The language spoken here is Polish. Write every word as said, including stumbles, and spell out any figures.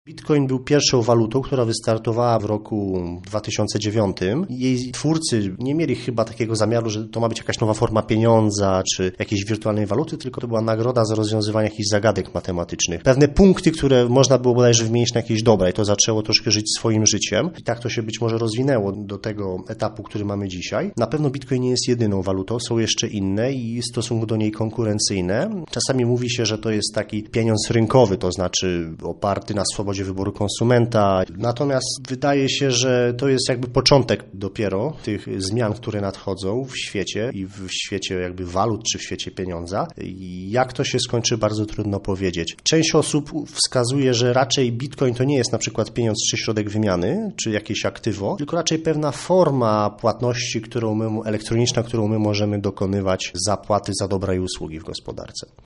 Bitcoin był pierwszą walutą, która wystartowała w roku dwa tysiące dziewiątym. Jej twórcy nie mieli chyba takiego zamiaru, że to ma być jakaś nowa forma pieniądza czy jakiejś wirtualnej waluty, tylko to była nagroda za rozwiązywanie jakichś zagadek matematycznych. Pewne punkty, które można było bodajże wymienić na jakieś dobra i to zaczęło troszkę żyć swoim życiem. I tak to się być może rozwinęło do tego etapu, który mamy dzisiaj. Na pewno Bitcoin nie jest jedyną walutą, są jeszcze inne i w stosunku do niej konkurencyjne. Czasami mówi się, że to jest taki pieniądz rynkowy, to znaczy oparty na swobodzie wyboru konsumenta. Natomiast wydaje się, że to jest jakby początek dopiero tych zmian, które nadchodzą w świecie i w świecie jakby walut czy w świecie pieniądza. I jak to się skończy, bardzo trudno powiedzieć. Część osób wskazuje, że raczej Bitcoin to nie jest na przykład pieniądz czy środek wymiany, czy jakieś aktywo, tylko raczej pewna forma płatności, którą my, elektroniczna, którą my możemy dokonywać zapłaty za dobra i usługi w gospodarce.